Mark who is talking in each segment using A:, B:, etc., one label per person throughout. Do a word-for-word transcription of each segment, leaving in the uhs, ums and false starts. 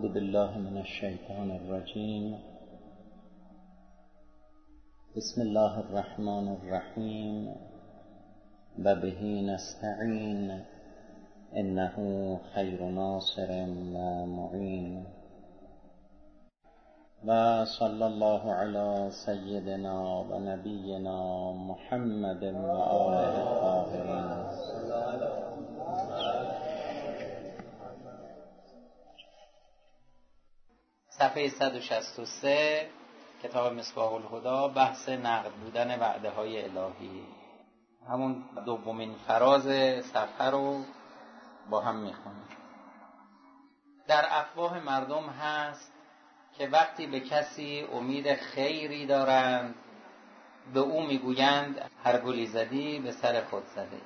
A: أعوذ بالله من الشيطان الرجيم. بسم الله الرحمن الرحيم و به نستعین إنه خیر ناصر و معین. و صلی الله علی سیدنا و نبینا محمد و آله الطاهرین. صفحه صد و شصت و سه کتاب مصباح الهدی، بحث نقد بودن وعده های الهی. همون دومین فراز صفحه رو با هم میخونیم. در افواه مردم هست که وقتی به کسی امید خیری دارند به او میگویند هر گلی زدی به سر خود زده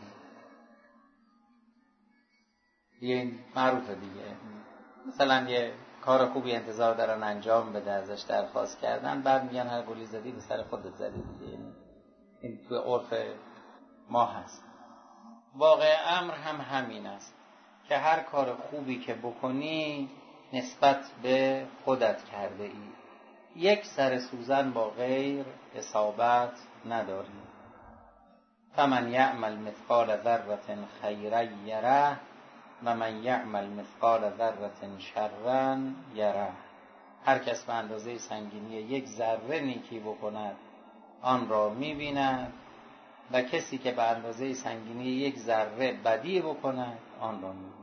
A: ای. یه معروفه دیگه. مثلا یه کار خوبی انتظار دارن انجام بده، ازش درخواست کردن، بعد میگن هر گلی زدی به سر خودت زدی دیگه. این تو عرف ما هست. واقع امر هم همین است که هر کار خوبی که بکنی نسبت به خودت کرده ای. یک سر سوزن با غیر اصابت نداری. فمن یعمل مثقال ذره خیرا یره و من یعمل مثقال ذره شرا یره. هر کس به اندازه سنگینی یک ذره نیکی بکند آن را می‌بیند و کسی که به اندازه سنگینی یک ذره بدی بکند آن را می‌بیند.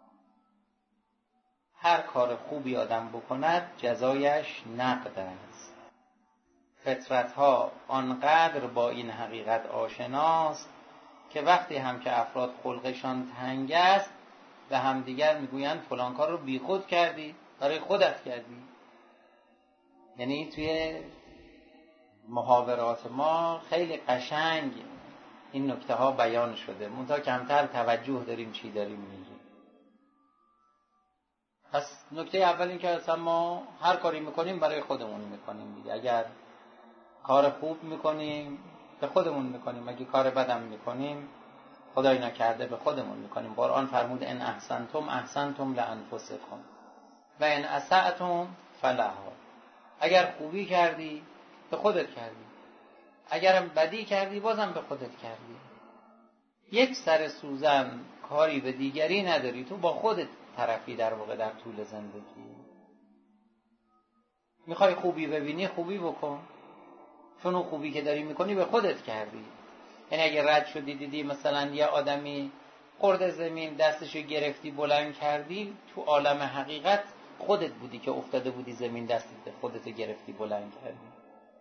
A: هر کار خوبی آدم بکند جزایش نقد است. فطرت‌ها آنقدر با این حقیقت آشناست که وقتی هم که افراد خلقشان تنگ است به همدیگر میگویند فلان کار رو بی خود کردی، برای خودت کردی. یعنی توی محاورات ما خیلی قشنگ این نکته ها بیان شده، منتها کمتر توجه داریم چی داریم میگیم. پس نکته اول این که اصلا ما هر کاری میکنیم برای خودمون میکنیم دیگه. اگر کار خوب میکنیم به خودمون میکنیم، اگه کار بدم میکنیم خدای نکرده به خودمون میکنیم. قرآن فرمود ان احسنتم احسنتم لانفسکم و ان اسأتم فلها. اگر خوبی کردی به خودت کردی، اگرم بدی کردی بازم به خودت کردی. یک سر سوزن کاری به دیگری نداری، تو با خودت طرفی در واقع در طول زندگی. میخوای خوبی ببینی خوبی بکن، چون اون خوبی که داری میکنی به خودت کردی. یعنی اگه رد شدی دیدی مثلا یه آدمی خورده زمین دستشو گرفتی بلند کردی، تو عالم حقیقت خودت بودی که افتاده بودی زمین دستت خودت گرفتی بلند کردی.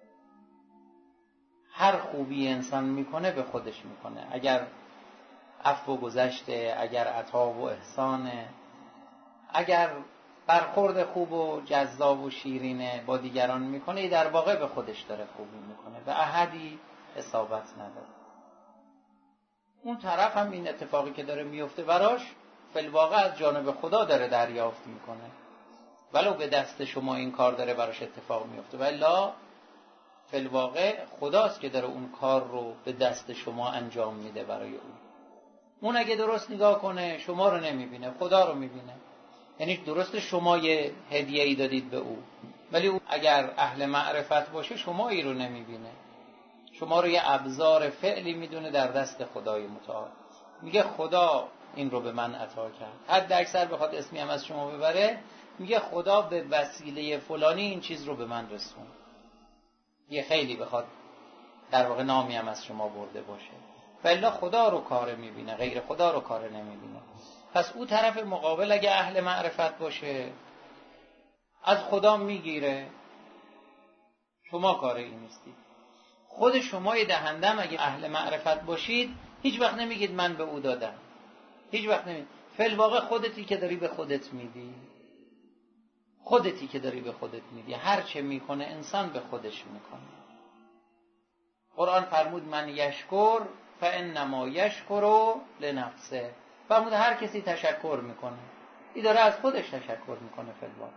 A: هر خوبی انسان میکنه به خودش میکنه. اگر عفو و گذشته، اگر عطا و احسانه، اگر برخورد خوب و جذاب و شیرینه با دیگران میکنه، در واقع به خودش داره خوبی میکنه و احدی اصابت نداره. اون طرف هم این اتفاقی که داره میفته براش فی الواقع از جانب خدا داره دریافت میکنه، ولو به دست شما این کار داره براش اتفاق میفته، ولی فی الواقع خداست که داره اون کار رو به دست شما انجام میده برای اون. اون اگه درست نگاه کنه شما رو نمیبینه، خدا رو میبینه. یعنی درست شما یه هدیه ای دادید به او، ولی او اگر اهل معرفت باشه شما ای رو نمیبینه، شما رو یه ابزار فعلی میدونه در دست خدای متعال. میگه خدا این رو به من عطا کرد. حد اکثر بخواد اسمی هم از شما ببره میگه خدا به وسیله فلانی این چیز رو به من رسون. یه خیلی بخواد در واقع نامی هم از شما برده باشه، ولی خدا رو کار میبینه، غیر خدا رو کار نمیبینه. پس او طرف مقابل اگه اهل معرفت باشه از خدا میگیره، شما کار این نیستید. خود شمای دهندم اگه اهل معرفت باشید هیچ وقت نمیگید من به او دادم، هیچ وقت نمیگید. فی الواقع خودتی که داری به خودت میدی، خودتی که داری به خودت میدی. هر چه میکنه انسان به خودش میکنه. قرآن فرمود من یشکر فانما یشکر لنفسه. فرمود هر کسی تشکر میکنه این داره از خودش تشکر میکنه. فی الواقع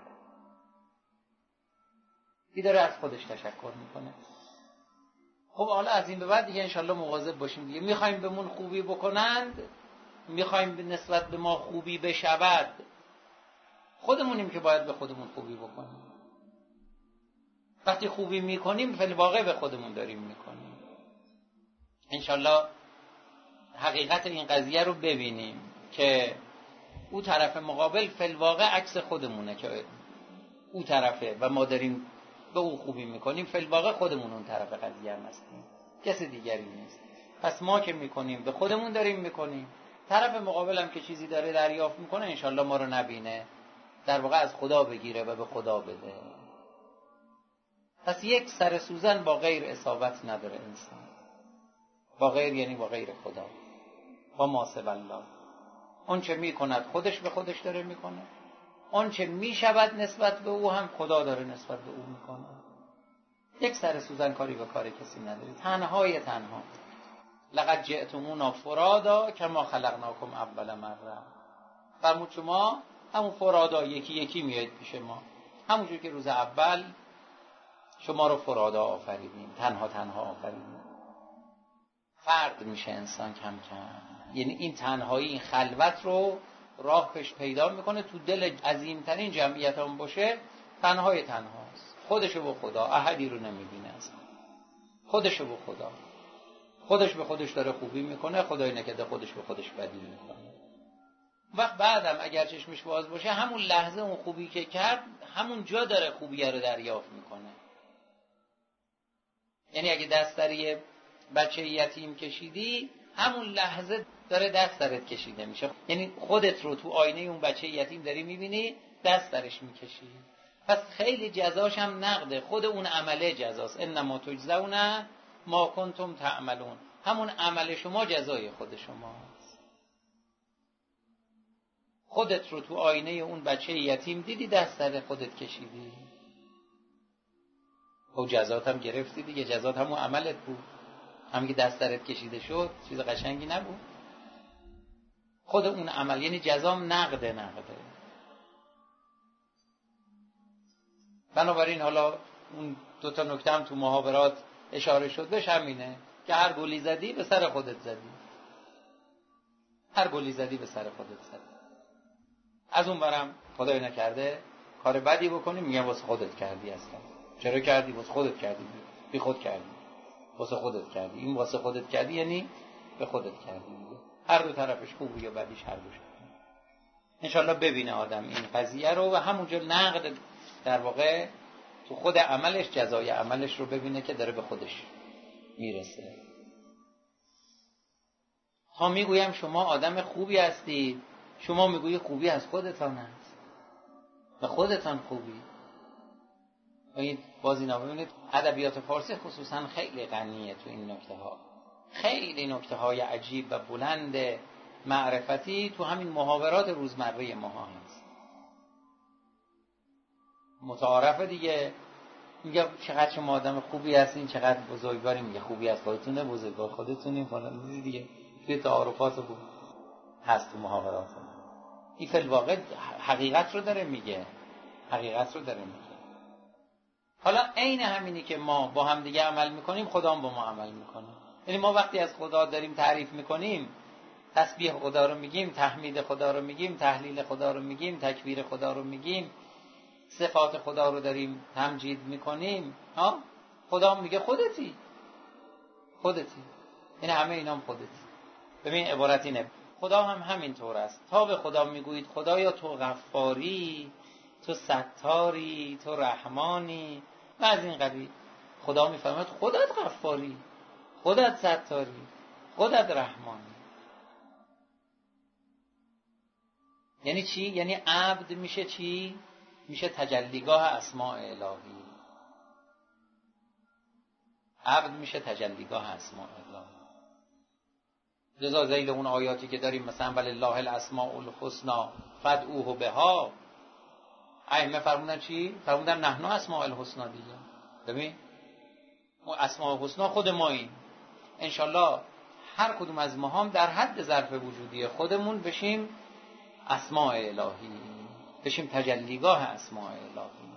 A: این داره از خودش تشکر میکنه. خب حالا از این به بعد دیگه انشالله مواظب باشیم دیگه. میخوایم بهمون خوبی بکنند، میخوایم به نسبت به ما خوبی بشود، خودمونیم که باید به خودمون خوبی بکنیم. وقتی خوبی میکنیم فی الواقع به خودمون داریم میکنیم. انشالله حقیقت این قضیه رو ببینیم که او طرف مقابل فی الواقع عکس خودمونه که او طرفه و ما داریم به او خوبی میکنیم، فی الواقع خودمون اون طرف قضیه هم هستیم، کسی دیگری نیست. پس ما که میکنیم به خودمون داریم میکنیم، طرف مقابل هم که چیزی داره دریافت میکنه انشالله ما رو نبینه، در واقع از خدا بگیره و به خدا بده. پس یک سر سوزن با غیر اصابت نداره انسان. با غیر یعنی با غیر خدا، با ما سوی الله. اون چه میکند خودش به خودش داره میکنه، اون چه میشود نسبت به او هم خدا داره نسبت به او میکنه. یک سر سوزن کاری به کار کسی نداری، تنهای تنها. لقد جئتمونا فرادا کما خلقناکم اول مره. فرمود شما همون فرادا یکی یکی میایید پیش ما، همونجور که روز اول شما رو فرادا آفریدیم، تنها تنها آفریدیم. فرد میشه انسان کم کم، یعنی این تنهایی، این خلوت رو راه پیش پیدا میکنه. تو دل عظیمترین جمعیت هم باشه تنهای تنهاست، خودشو به خدا، احدی رو نمیبینه اصلا، خودشو به خدا، خودش به خودش داره خوبی میکنه، خدای نکرده خودش به خودش بدی میکنه. وقت بعدم اگر چشمش باز باشه همون لحظه اون خوبی که کرد همون جا داره خوبیه رو دریافت میکنه. یعنی اگه دست در یه بچه یتیم کشیدی همون لحظه داره دست درت کشیده میشه، یعنی خودت رو تو آینه اون بچه یتیم داری میبینی، دست درش میکشی. پس خیلی جزاش هم نقده، خود اون عمله جزاست. انما تجزون ما کنتم تعملون، همون عمل شما جزای خود شماست. خودت رو تو آینه اون بچه یتیم دیدی، دست در خودت کشیدی، او جزات هم گرفتی دیگه، جزات همون عملت بود، همین که دست درت کشیده شد چیز قشنگی نبود. خود اون عمل، یعنی جزام نقده نقده. بنابراین حالا اون دو تا نکته هم تو محاورات اشاره شد بهش، همینه که هر گلی زدی به سر خودت زدی، هر گلی زدی به سر خودت زدی. از اون برم خدای نکرده کار بدی بکنی میگن واسه خودت کردی. اصلا چرا کردی؟ واسه خودت کردی، بی خود کردی، واسه خودت کردی. این واسه خودت کردی یعنی به خودت کردی. هر دو طرفش خوبی یا بدیش هر دوش. انشالله ببینه آدم این قضیه رو و همونجا نقد در واقع تو خود عملش، جزای عملش رو ببینه که داره به خودش میرسه. ها میگویم شما آدم خوبی هستی، شما میگویی خوبی از خودتان است، به خودتان خوبی. این بازی نامه ببینید ادبیات فارسی خصوصا خیلی غنیه تو این نکته ها، خیلی نکته های عجیب و بلند معرفتی تو همین محاورات روزمره ما هست. متعارفه دیگه، میگه چقدر شما آدم خوبی هستین، چقدر بزرگواری، میگه خوبی از خودتونه، بزرگوار خودتونین فلان دیگه. توی تعارفات بود هست تو محاورات. این فی الواقع حقیقت رو داره میگه، حقیقت رو داره میگه. حالا عین همینی که ما با هم دیگه عمل میکنیم خدا هم با ما عمل میکنه. یعنی ما وقتی از خدا داریم تعریف میکنیم، تسبیح خدا رو میگیم، تحمید خدا رو میگیم، تهلیل خدا رو میگیم، تکبیر خدا رو میگیم، صفات خدا رو داریم تمجید میکنیم، ها خدا هم میگه خودتی، خودتی. یعنی همه اینا هم خودتی. ببین عبارت اینه، خدا هم همین طور است. تا به خدا میگویید خدایا تو غفاری، تو ستاری، تو رحمانی و از این قبیل. خدا میفهمد خودت غفاری، خودت ستاری، خودت رحمانی. یعنی چی؟ یعنی عبد میشه چی؟ میشه تجلیگاه اسماء الهی. عبد میشه تجلیگاه اسماء الهی. لذا ذیل اون آیاتی که داریم مثلا ولله الاسماء الحسنی فادعوه بها، ائمه فرمودن چی؟ فرمودن نحن اسماء الحسنی دیگه. ببین ما اسماء الحسنی خود ماییم. انشالله هر کدوم از ما هم در حد ظرف وجودی خودمون بشیم اسماء الهی، بشیم تجلیگاه اسماء الهی.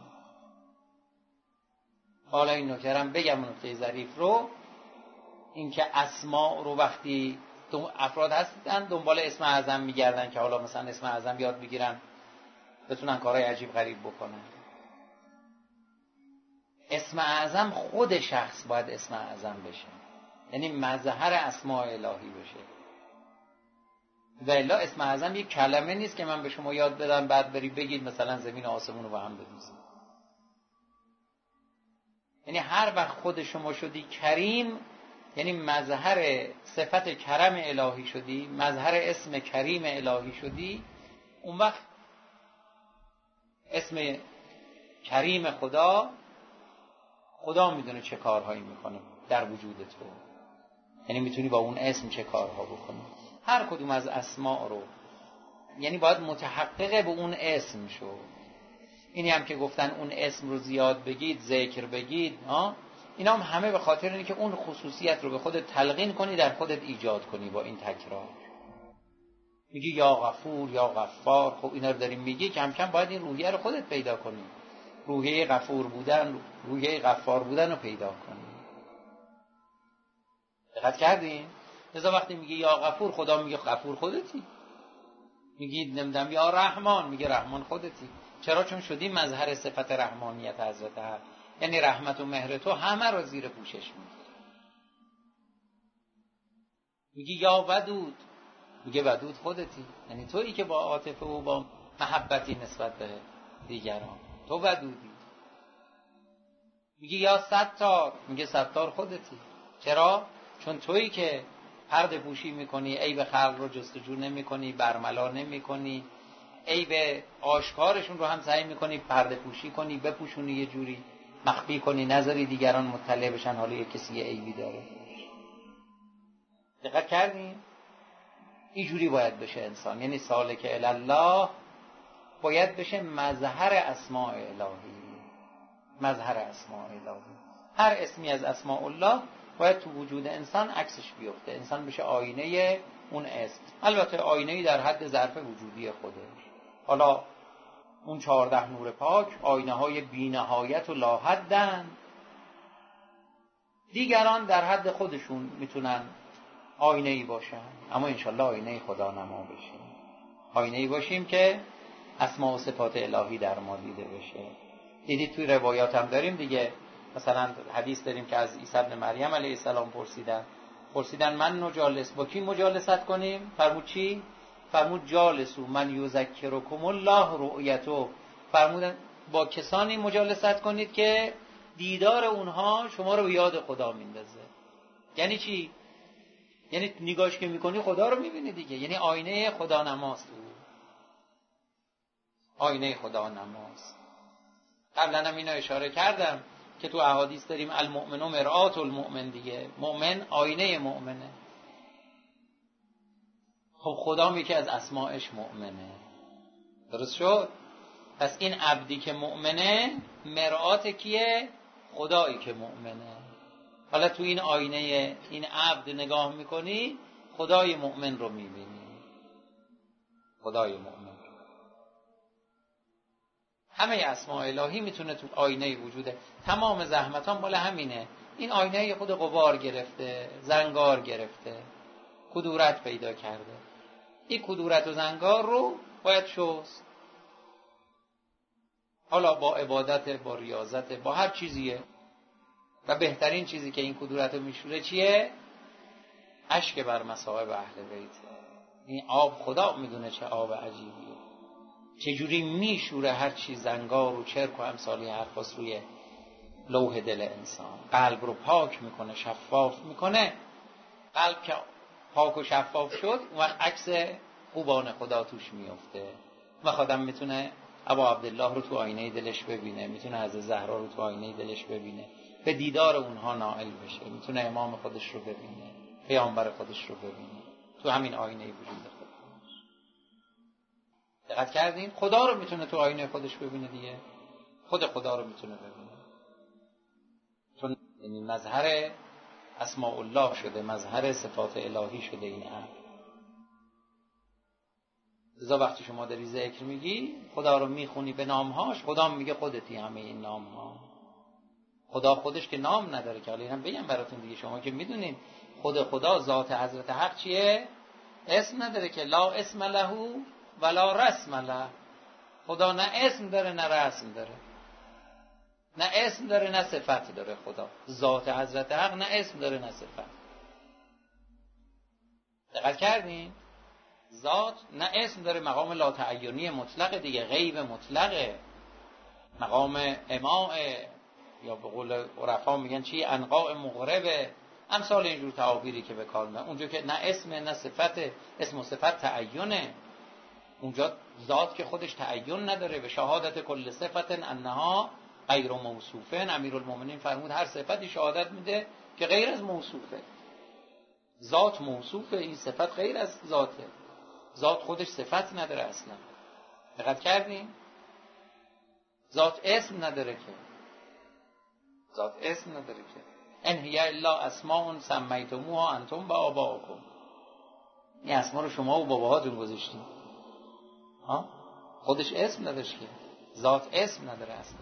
A: حالا این نکته‌ام بگم، نکته ظریف رو، این که اسماء رو وقتی افراد هستن دنبال اسم اعظم میگردن که حالا مثلا اسم اعظم یاد بگیرن بتونن کارهای عجیب غریب بکنن. اسم اعظم خود شخص باید اسم اعظم بشه، یعنی مظهر اسماء الهی بشه. و الا اسم اعظم یک کلمه نیست که من به شما یاد بدم بعد بری بگید مثلا زمین و آسمون رو با هم بدوزید. یعنی هر وقت خود شما شدی کریم، یعنی مظهر صفت کرم الهی شدی، مظهر اسم کریم الهی شدی، اون وقت اسم کریم خدا، خدا میدونه چه کارهایی میکنه در وجود تو، یعنی میتونی با اون اسم چه کارها بکنی. هر کدوم از اسماء رو یعنی باید متحقق به اون اسم شو. اینی هم که گفتن اون اسم رو زیاد بگید، ذکر بگید، ها، اینا هم همه به خاطر اینه که اون خصوصیت رو به خودت تلقین کنی، در خودت ایجاد کنی با این تکرار. میگی یا غفور یا غفار، خب اینا رو داریم میگی، کم کم باید این روحیه رو خودت پیدا کنی، روحیه غفور بودن، روحیه غفار بودن رو پیدا کنی. دقت کردین؟ لذا وقتی میگی یا غفور، خدا میگه غفور خودتی. میگی نمیدونم یا رحمان، میگه رحمان خودتی. چرا؟ چون شدی مظهر صفت رحمانیت حضرت حق، یعنی رحمت و مهر تو همه رو زیر پوشش میگیره. میگی یا ودود، میگه ودود خودتی، یعنی تویی که با عاطفه و با محبتی نسبت به دیگران، تو ودودی. میگی یا ستار، میگه ستار خودتی. چرا؟ چون تویی که پرده پوشی میکنی، عیب خلق رو جستجو نمیکنی، برملا نمیکنی، عیب آشکارشون رو هم سعی میکنی پرده پوشی کنی، بپوشونی، یه جوری مخفی کنی، نذاری دیگران مطلع بشن حالا یه کسی یه عیبی داره. دقت کردین؟ اینجوری باید بشه انسان، یعنی سالک الله باید بشه مظهر اسماء الهی، مظهر اسماء الهی. هر اسمی از اسماء الله باید تو وجود انسان عکسش بیفته، انسان بشه آینه اون اسم. البته آینه‌ای در حد ظرف وجودی خودش. حالا اون چهارده نور پاک آینه های بی‌نهایت و لاحدن، دیگران در حد خودشون میتونن آینه‌ای باشن، اما انشالله آینه خدا نما بشیم، آینه‌ای باشیم که اسماء و صفات الهی در ما دیده بشه. دیدید توی روایات هم داریم دیگه، مثلا حدیث داریم که از عیسی ابن مریم علیه السلام پرسیدن پرسیدن من نجالس، با کی مجالست کنیم؟ فرمود چی؟ فرمود جالسو من یذکرکم الله رؤیتو، فرمودن با کسانی مجالست کنید که دیدار اونها شما رو به یاد خدا میندازه. یعنی چی؟ یعنی نگاهش که میکنی خدا رو میبینی دیگه، یعنی آینه خدا نماست، آینه خدا نماست. قبلا هم اینو اشاره کردم که تو احادیث داریم المؤمن مرآت المؤمن، دیگه مؤمن آینه مؤمنه. خب خدا میگه که از اسماءش مؤمنه، درست شد؟ پس این عبدی که مؤمنه مرآت کیه؟ خدایی که مؤمنه. حالا تو این آینه این عبد نگاه میکنی، خدای مؤمن رو میبینی، خدای مؤمن. همه اسماء الهی میتونه تو آینه وجوده. تمام زحمتان بالا همینه، این آینه خود غبار گرفته، زنگار گرفته، کدورت پیدا کرده. این کدورت و زنگار رو باید شست، حالا با عبادت، با ریاضت، با هر چیزیه. و بهترین چیزی که این کدورت رو میشوره چیه؟ اشک بر مصائب اهل بیته. این آب خدا میدونه چه آب عجیبیه، چجوری میشوره هر چی زنگار و چرک و امثالی حرفاس روی لوح دل انسان. قلب رو پاک میکنه، شفاف میکنه. قلب که پاک و شفاف شد، اون وقت عکس خوبان خدا توش میفته و خودم میتونه ابا عبدالله رو تو آینه دلش ببینه، میتونه حضرت زهرا رو تو آینه دلش ببینه، به دیدار اونها نائل بشه، میتونه امام خودش رو ببینه، پیامبر خودش رو ببینه تو همین آینه وجود خودش. دقت کردین؟ خدا رو میتونه تو آینه خودش ببینه دیگه، خود خدا رو میتونه ببینه، چون یعنی مظهر اسماء الله شده، مظهر صفات الهی شده این عبد. لذا وقتی شما داری ذکر میگی، خدا رو میخونی به نامهاش، خدا میگه خودتی همه این نامها. خدا خودش که نام نداره، که حالا اینم بگم براتون دیگه، شما که میدونین خود خدا ذات حضرت حق چیه؟ اسم نداره که، لا اسم له ولا رسم له. خدا نه اسم داره نه رسم داره، نه اسم داره نه صفت داره. خدا ذات حضرت حق نه اسم داره نه صفت. دقت کردین؟ ذات نه اسم داره، مقام لا تعینی مطلق دیگه، غیب مطلقه، مقام اماء یا به قول عرفا میگن چی، انقاء مغربه، امثال اینجور تعابیری که به کار میبرن. اونجا که نه اسم نه صفت، اسم و صفت تعینه، اونجا ذات که خودش تعین نداره. به شهادت کل صفت انها غیر موصوفه، امیرالمومنین فرمود هر صفتی شهادت میده که غیر از موصوفه. ذات موصوفه، این صفت غیر از ذاته. ذات خودش صفت نداره اصلا. دقت کردین؟ ذات اسم نداره که، ذات اسم نداره که. ان هی الا اسماء سمیتموها انتم و آباؤکم. این اسما رو شما و باباهاتون گذاشتین. ها؟ خودش اسم نداشت که. ذات اسم نداره اصلا.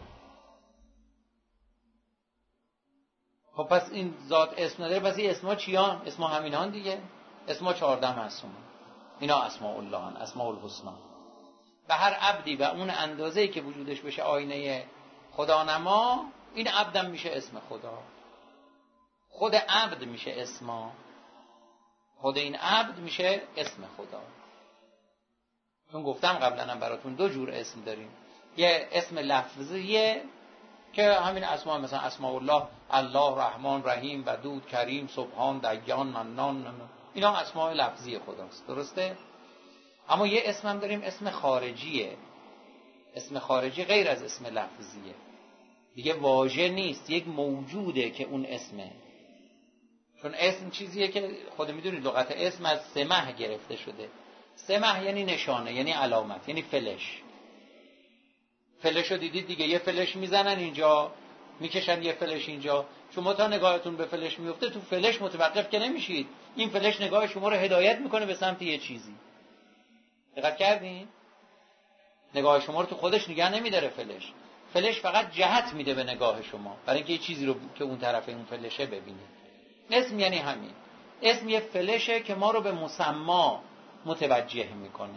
A: خب پس این ذات اسم نداره، پس این اسما چیان؟ اسما همینان دیگه. اسما چهارده معصومه. اینا اسماء الله هن، اسماء الحسنا. به هر عبدی و اون اندازه‌ای که وجودش بشه آینه خدا نما، این عبدم میشه اسم خدا. خود عبد میشه اسما، خود این عبد میشه اسم خدا. چون گفتم قبلا هم براتون دو جور اسم داریم، یه اسم لفظیه که همین اسما، مثلا اسماء الله، الله، رحمان، رحیم، ودود، کریم، سبحان، دیان، منان، اینا اسماء لفظی خداست، درسته؟ اما یه اسم هم داریم اسم خارجیه. اسم خارجی غیر از اسم لفظیه، دیگه واژه نیست، یک موجوده که اون اسمه. چون اسم چیزیه که خود میدونید لغت اسم از سمح گرفته شده. سمح یعنی نشانه، یعنی علامت، یعنی فلش. فلش رو دیدید دیگه، یه فلش میزنن اینجا، میکشن یه فلش اینجا، شما تا نگاهتون به فلش میفته تو فلش متوقف که نمیشید، این فلش نگاه شما رو هدایت میکنه به سمت یه چیزی. دقت کردین؟ نگاه شما رو تو خودش نگه نمیداره فلش. فلش فقط جهت میده به نگاه شما برای اینکه یه چیزی رو که اون طرف اون فلشه ببینید. اسم یعنی همین. اسم یه فلشه که ما رو به مسما متوجه میکنه.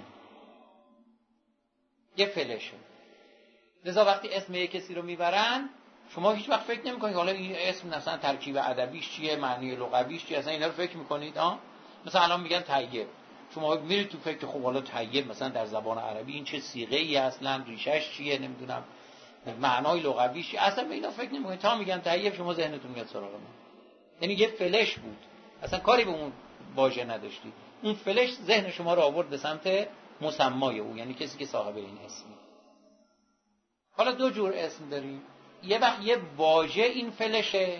A: یه فلشه. لذا وقتی اسم یک کسی رو میبرن، شما هیچ وقت فکر نمیکنید حالا این اسم مثلا ترکیب ادبیش چیه، معنی لغویش چیه، اصلا اینا رو فکر میکنید؟ ها مثلا الان میگن طیب، شما میرید تو فکر خب حالا طیب مثلا در زبان عربی این چه صیغه ای اصلا، ریشش چیه، نمیدونم معنای لغویش چیه، اصلا به اینا فکر نمیکنید. تا میگن طیب شما ذهنتون میاد سراغ ما. یعنی یه فلش بود، اصلا کاری به اون واژه نداشتید، اون فلش ذهن شما رو آورد به سمت مسمای او، یعنی کسی که صاحب این اسمه. حالا دو جور اسم داریم، یه وقت یه واژه این فلشه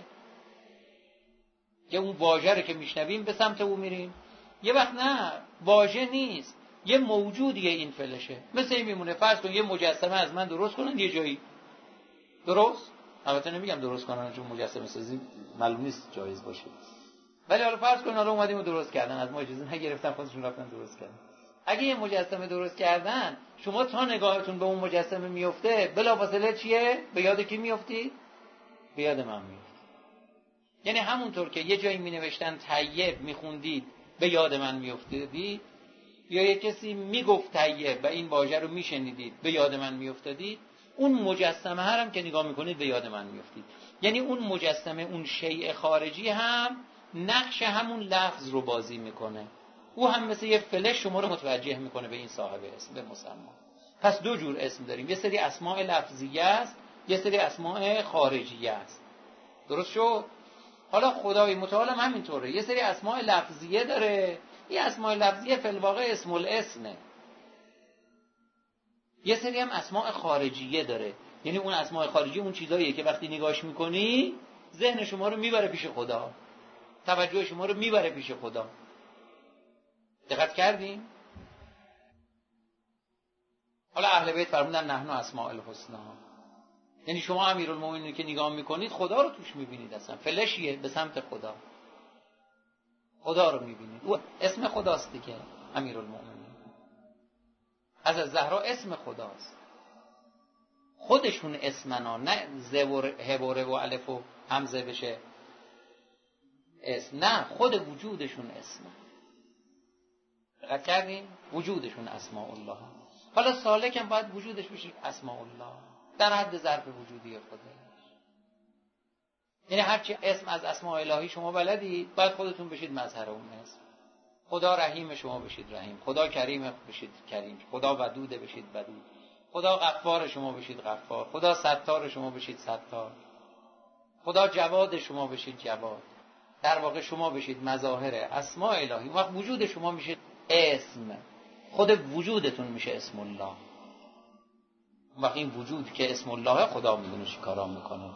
A: که اون واژه رو که میشنویم به سمت او میریم، یه وقت نه واژه نیست، یه موجودیه این فلشه. مثل این میمونه، فرض کن یه مجسمه از من درست کنن یه جایی، درست؟ البته نمیگم درست کنن چون مجسمه سازی معلوم نیست جایز باشه، ولی حالا فرض کن حالا اومدیم و درست کردن، از ما اجازه نگرفتن خودشون رفتن درست کردن. اگه یه مجسمه درست کردن، شما تا نگاهتون به اون مجسمه میفته بلافاصله چیه؟ به یاد کی میفتی؟ به یاد من میفتی. یعنی همونطور که یه جایی می نوشتن طیب میخوندید به یاد من میافتادید، یا یه کسی میگفت طیب و این واژه رو میشنیدید به یاد من میافتادید، اون مجسمه هم که نگاه میکنید به یاد من میافتید. یعنی اون مجسمه، اون شیء خارجی هم نقش همون لفظ رو بازی میکنه، او هم مثل یه فلش شما رو متوجه میکنه به این صاحب اسم، به مسما. پس دو جور اسم داریم، یه سری اسماء لفظیه است، یه سری اسماء خارجیه است. درست شد؟ حالا خدای متعال هم همینطوره، یه سری اسماء لفظیه داره، یه اسماء لفظیه فی الواقع اسم الاسمه، یه سری هم اسماء خارجیه داره، یعنی اون اسماء خارجی اون چیزاییه که وقتی نگاهش میکنی ذهن شما رو میبره پیش خدا، توجه شما رو میبره پیش خدا. دقت کردین؟ حالا اهل بیت فرمودن نحن اسماء الحسنا، یعنی شما امیرالمومنین که نگاه میکنید خدا رو توش میبینید، اصلا فلشیه به سمت خدا، خدا رو میبینید، او اسم خداست دیگه. امیرالمومنین از زهرا اسم خداست، خودشون اسمنا، نه زبر هبره و الف و همزه بشه اسم، نه خود وجودشون اسمه. دقت کردین؟ وجودشون اسماء الله. حالا سالک هم باید وجودش بشه اسماء الله در حد ظرف وجودی خودش. یعنی هرچی اسم از اسماء الهی شما بلدید باید خودتون بشید مظهر اون اسم. خدا رحیم شما بشید رحیم، خدا کریم بشید کریم، خدا ودود بشید ودود، خدا غفار شما بشید غفار، خدا ستار شما بشید ستار، خدا جواد شما بشید جواد. در واقع شما بشید مظاهر اسماء الهی. وقت وجود شما میشه اسم، خود وجودتون میشه اسم الله. وقت این وجود که اسم الله خدا میدونه چی کارا میکنه.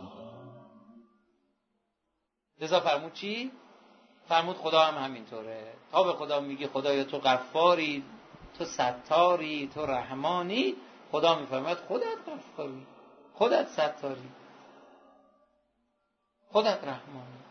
A: لذا فرمود چی؟ فرمود خدا هم همینطوره. تا به خدا میگی خدایا تو غفاری، تو ستاری، تو رحمانی، خدا میفرماید خودت غفاری، خودت ستاری، خودت رحمانی.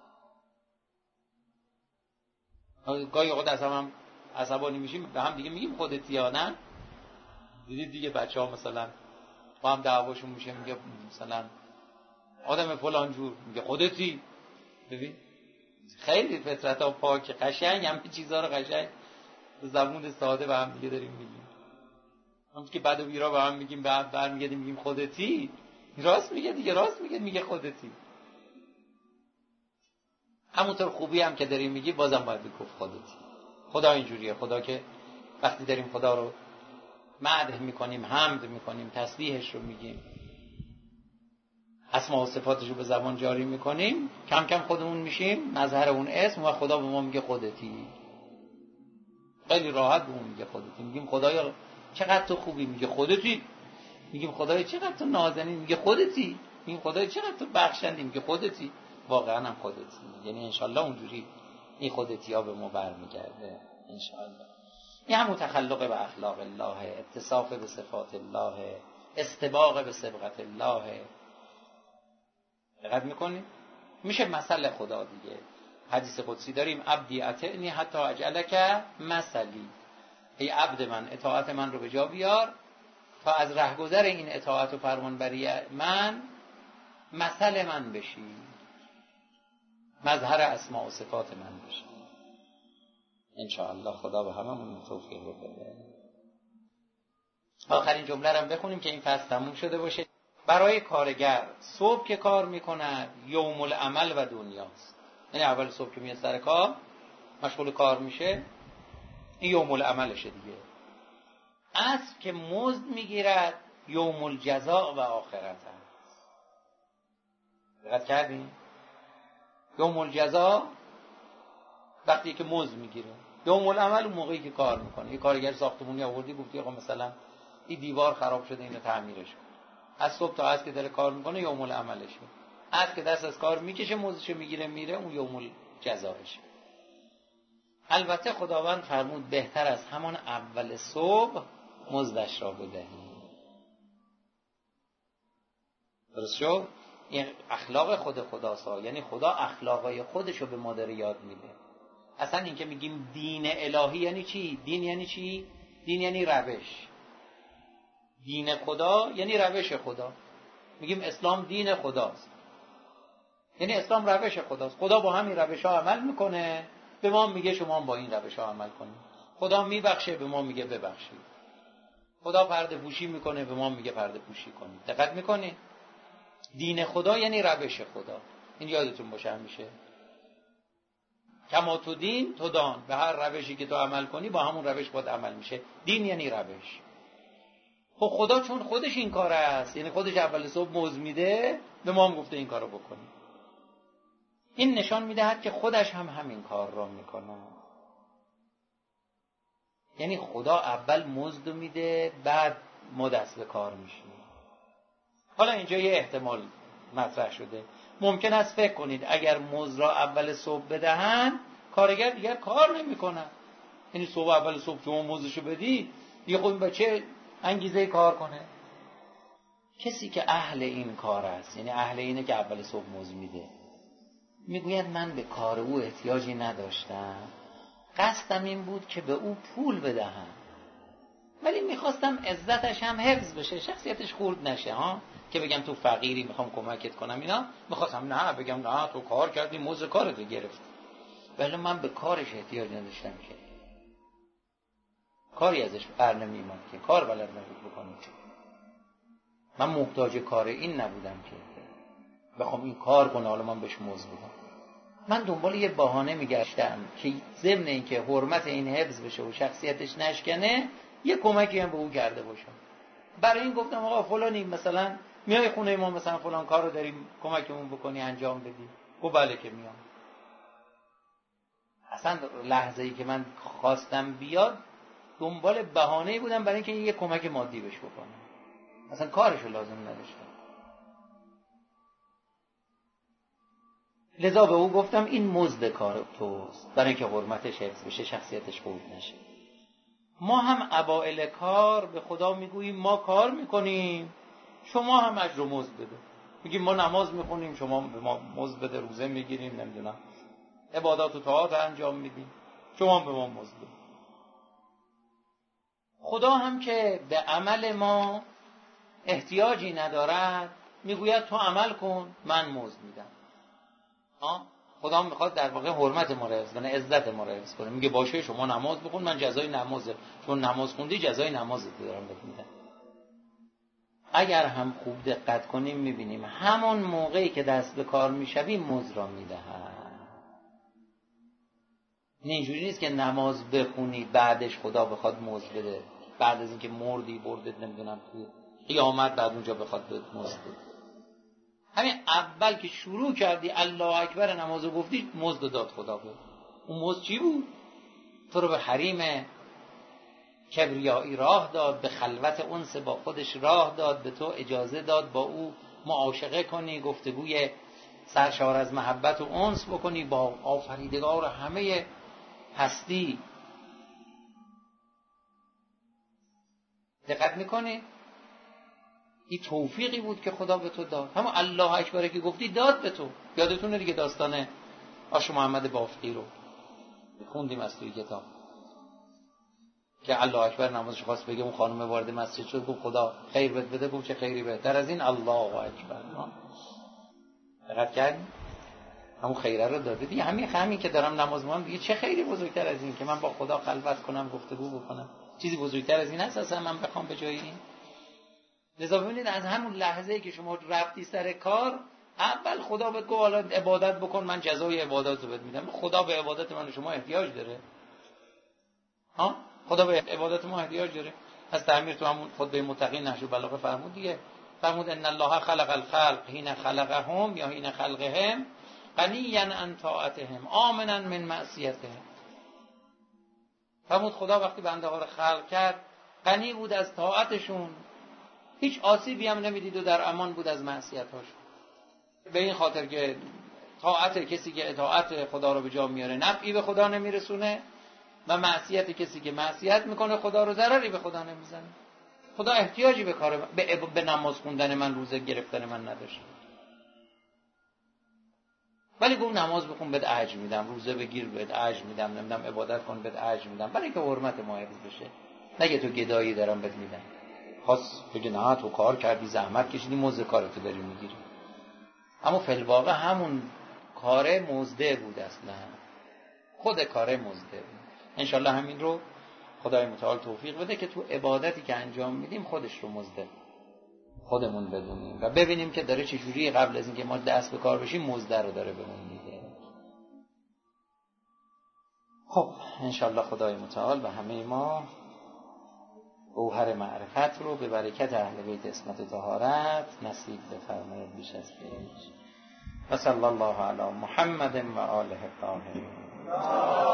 A: گاهی خود از هم عصبانی میشیم به هم دیگه میگیم خودتی یا نه. دیدید دیگه بچه ها مثلا با هم دعواشون میشه میگه مثلا آدم فلان جور، میگه خودتی. ببین خیلی فطرت ها پاک قشنگ همه چیزها رو قشنگ به زبون ساده به هم دیگه داریم میگیم. همون که بعد و بیرا به هم میگیم بعد برمیگردیم میگیم خودتی. راست میگه دیگه، راست میگه میگه خودتی. همونطور خوبی هم که داریم میگی بازم باید بگفت خودتی. خدا اینجوریه. خدا که وقتی داریم خدا رو مدح میکنیم، حمد میکنیم، تسبیحش رو میگیم، اسما و صفاتش رو به زبان جاری میکنیم، کم کم خودمون میشیم مظهر اون اسم و خدا به ما میگه خودتی. خیلی راحت به اون میگه خودتی. میگیم خدایا چقدر تو خوبی، میگه خودتی. میگیم خدایا چقدر تو نازنین، میگه خودتی. میگیم خدایا چقدر تو بخشندی، میگه خودتی. واقعا هم خودتی. یعنی انشالله اونجوری این خودتی ها به ما برمیگرده انشالله. این هم تخلق به اخلاق الله، اتصاف به صفات الله، استباق به سبقت الله. دقت میکنید؟ میشه مثل خدا دیگه. حدیث قدسی داریم عبدی اطعنی حتی اجعلک مثلی. ای عبد من اطاعت من رو به جا بیار تا از رهگذر این اطاعت و فرمانبری من مثل من بشی، مظهر اسماء و صفات من بشی. انشاءالله خدا به هممون توفیق بده. آخرین جمله رو بخونیم که این فصل تموم شده باشه. برای کارگر صبح که کار میکند یوم العمل و دنیاست. یعنی اول صبح که میاد سر کار مشغول کار میشه، این یوم العملشه دیگه. عصر که مزد میگیرد یوم الجزاء و آخرت است. دقت کردین؟ یوم الجزاء وقتی که مزد میگیره، یوم العمل اون موقعی که کار میکنه. یه کارگر ساختمونی آوردی گفتی آقا مثلا این دیوار خراب شده اینو تعمیرش کن. از صبح تا عصر که داره کار میکنه یوم العملشه. عصر که دست از کار میکشه مزدشو میگیره میره، اون یوم الجزاءشه. البته خداوند فرمود بهتر از همان اول صبح مزدش را بدهی. درست شد؟ این اخلاق خود خداست. یعنی خدا اخلاقای خودشو به ما داره یاد میده. اصلا این که میگیم دین الهی یعنی چی؟ دین یعنی چی؟ دین یعنی روش. دین خدا یعنی روش خدا. میگیم اسلام دین خداست، یعنی اسلام روش خداست. خدا با همین روش ها عمل میکنه، به ما میگه شما با این روش ها عمل کنید. خدا میبخشه، به ما میگه ببخشید. خدا پرده پوشی میکنه، به ما میگه پرده پوشی کنید. دقت میکنید؟ دین خدا یعنی روش خدا. این یادتون باشه همیشه. کما تو دین تو دان. به هر روشی که تو عمل کنی با همون روش باید عمل میشه. دین یعنی روش. خب خدا چون خودش این کار است، یعنی خودش اول صبح موز میده، به ما هم گفته این کارو بکنیم. این نشان میدهد که خودش هم همین کار را میکنه. یعنی خدا اول مزد میده بعد ما دست به کار میشیم. حالا اینجا یه احتمال مطرح شده. ممکن است فکر کنید اگر مزد را اول صبح بدهن کارگر دیگر کار نمیکنه. یعنی صبح اول صبح شما مزدشو بدی دیگه خب این بچه انگیزه کار کنه. کسی که اهل این کار است، یعنی اهل اینه که اول صبح مزد میده، میگوید من به کار او احتیاجی نداشتم، قصدم این بود که به او پول بدهم، ولی میخواستم عزتش هم حفظ بشه، شخصیتش خورد نشه ها، که بگم تو فقیری میخوام کمکت کنم اینا. میخواستم نه بگم نه تو کار کردی مزد کارت رو گرفتی، ولی من به کارش احتیاج نداشتم که. کاری ازش بر نمیومد که کار بلد نبود بکنه. من محتاج کار این نبودم که بخوام این کار کنه حالا من بهش مزد بدم. من دنبال یه بهانه میگشتم که ضمن این که حرمت این حفظ بشه و شخصیتش نشکنه یه کمکی هم به او کرده باشم. برای این گفتم آقا فلانی مثلا میای خونه ما مثلا فلان کارو داریم کمکمون بکنی انجام بدی. گفت بله که میام. اصلا لحظه ای که من خواستم بیاد دنبال بهانه‌ای بودم برای اینکه یه کمک مادی بهش بکنم. اصلا کارشو لازم نداشتم. لذا به او گفتم این مزد کار توست برای اینکه حرمتش حفظ بشه شخصیتش خورد نشه. ما هم اوائل کار به خدا میگوییم ما کار میکنیم شما هم اجر و مزد بده. میگیم ما نماز میخونیم شما به ما مزد بده، روزه میگیریم نمیدونم عبادات و طاعات انجام میدیم شما به ما مزد بده. خدا هم که به عمل ما احتیاجی ندارد میگوید تو عمل کن من مزد میدم. ها خدا هم میخواد در واقع حرمت ما رو حفظ کنه، عزت ما رو حفظ کنه. میگه باشه شما نماز بخون من جزای نماز، چون نماز خوندی جزای نمازت دارم بهت میدم. اگر هم خوب دقت کنیم میبینیم همون موقعی که دست به کار میشویم مزد را میدهد. اینجوری نیست که نماز بخونی بعدش خدا بخواد مزد بده، بعد از اینکه مردی بردت نمیدونم تو قیامت بعد اونجا بخواد بهت مزد بده. همین اول که شروع کردی الله اکبر نمازو گفتی مزد داد خدا بود. اون مزد چی بود؟ تو رو به حریم کبریایی راه داد، به خلوت انس با خودش راه داد، به تو اجازه داد با او معاشقه کنی، گفتگوی سرشار از محبت و انس بکنی با آفریدگار همه هستی. دقت میکنی؟ این توفیقی بود که خدا به تو داد. همون الله اکبر که گفتی داد به تو. یادتونه دیگه داستان آش محمد بافقی رو خوندیم از توی کتاب که الله اکبر نمازش خواست بگه اون خانم وارد مسجد شد گفت خدا خیر بده بده. گفت چه خیری بهتر از این الله اکبر. دقت کردین؟ همون خیره رو داده دیگه. همین همین که دارم نماز میخونم دیگه چه خیری بزرگتر از این که من با خدا خلوت کنم گفتگو بکنم؟ چیزی بزرگتر از این هست اصلا من بخوام به جای این؟ لذا ببینید از همون لحظه‌ای که شما رفتی سر کار اول خدا بهت گفت حالا عبادت بکن من جزای عبادت رو بهت میدم. خدا به عبادت من و شما احتیاج داره؟ ها خدا به عبادت ما احتیاج داره؟ از تعمیر تو همون خطبه متقین نهج البلاغه فرمود دیگه. فرمود ان الله خلق الخلق حين خلقهم یا حين خلقهم غنیا عن طاعتهم آمنا من معصیتهم. فرمود خدا وقتی بنده ها رو خلق کرد غنی بود از طاعتشون، هیچ آسیبی هم نمیدید و در امان بود از معصیت‌هاشون. به این خاطر که طاعت کسی که اطاعت خدا رو به جا میاره نفعی به خدا نمیرسونه و معصیت کسی که معصیت میکنه خدا رو ضرری به خدا نمیزنه. خدا احتیاجی به کار به, به نماز خوندن من روزه گرفتن من نداشت. ولی گفت نماز بخون بهت اجر میدم، روزه بگیر بهت اجر میدم، نمیدونم عبادت کن بهت اجر میدم، برای اینکه حرمت ما حفظ بشه. نگه تو گدایی دارم بهت میدم. خاص بگه نه تو کار کردی زحمت کشیدی مزد کارتو داری میگیری. اما فی الواقع همون کار مزده بود اصلا. خود کار مزده بود. انشالله همین رو خدای متعال توفیق بده که تو عبادتی که انجام میدیم خودش رو مزده خودمون بدونیم و ببینیم که داره چجوری قبل از اینکه ما دست به کار بشیم مزده رو داره بهمون میده. خب انشالله خدای متعال به همه ما گوهر معرفت رو به برکت اهل بیت عصمت و طهارت نصیب بفرماید بیش از پیش. و صلی الله علی محمد و آله الطاهرین.